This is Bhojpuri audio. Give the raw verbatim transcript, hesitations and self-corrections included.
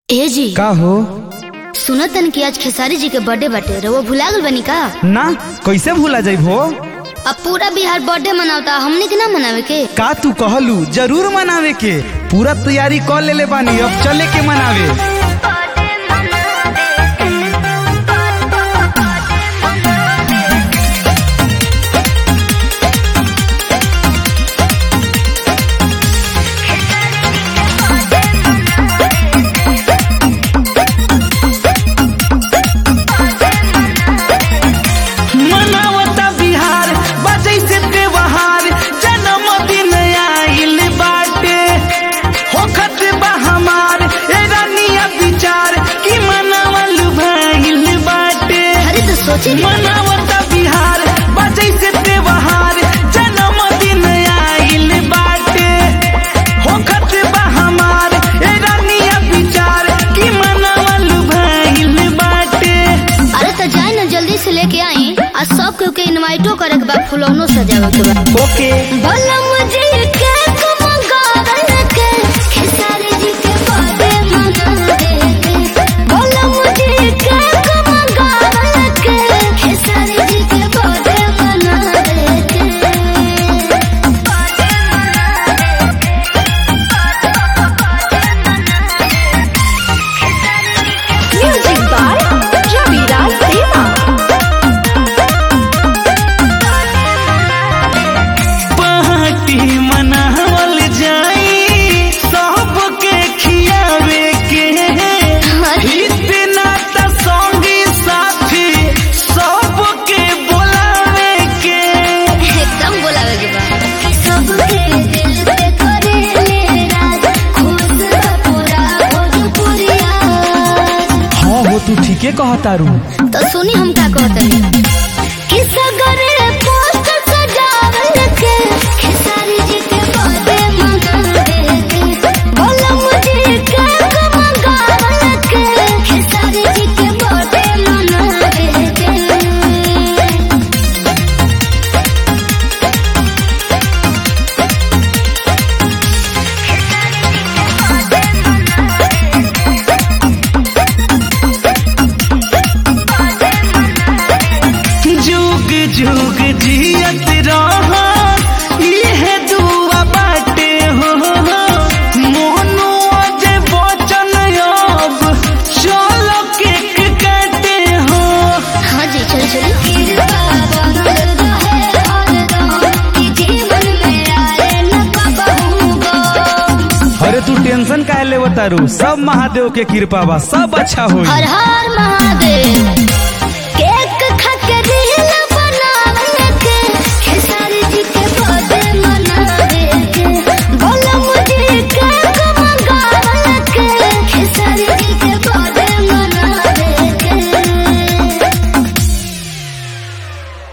ए जी का हो? सुनतन कि आज खेसारी जी के बर्थडे बाटे, रउआ भुला गल बनी का? ना कैसे भूला जाइबो? अब पूरा बिहार बर्थडे मनावता, हमने के ना मनावे के? का तू कहलू जरूर मनावे के, पूरा तैयारी कर लेले बानी, अब चले के मनावे। मनावता बिहार बजै से त्योहार, जन्मदिन आइल बाटे, होखत बा हमार ए रानिया विचार कि मनावल भइल बाटे। अरे तो जाए ना जल्दी से लेके आई, आज सब केहू के इनवाइटो करे के बा, फुलौनो सजावे के बा। ओके भला मुझे केक मंगावे के, खेसारी जी के बर्थडे मनावे के। भला मुझे केक मंगावे के, खेसारी जी के बर्थडे मनावे के। म्यूजिक बाय रविराज देवा। पार्टी मनावल जाई, सबके खियावे के, इतना त संगी साथी सबके बोलावे के। एकदम बोलावे के बा। सबके दिल पे करेले राज, खुश बा पूरा भोजपुरिया। हाँ हो, तू ठीके कहतारू। तो सुनी हम का कहतनी कि सगरे पोस्ट सजावल के, खेसारी जी के बर्थडे मनावे के। बोला मुझे केक मंगावल के, खेसारी जी के बर्थडे मनावे के। जुग जुग जियत रहा, इहे दुआ बाटे हो, मोनो जे वचन अब चलो केक काटे हो। हाँ जी चल चल। कृपा बनल रहे हरदम, कि जीवन में आए न कबहू गम। अरे तू टेंशन काहे लेवतारू, सब महादेव के कृपा बा, सब अच्छा होई। हर हर महादेव।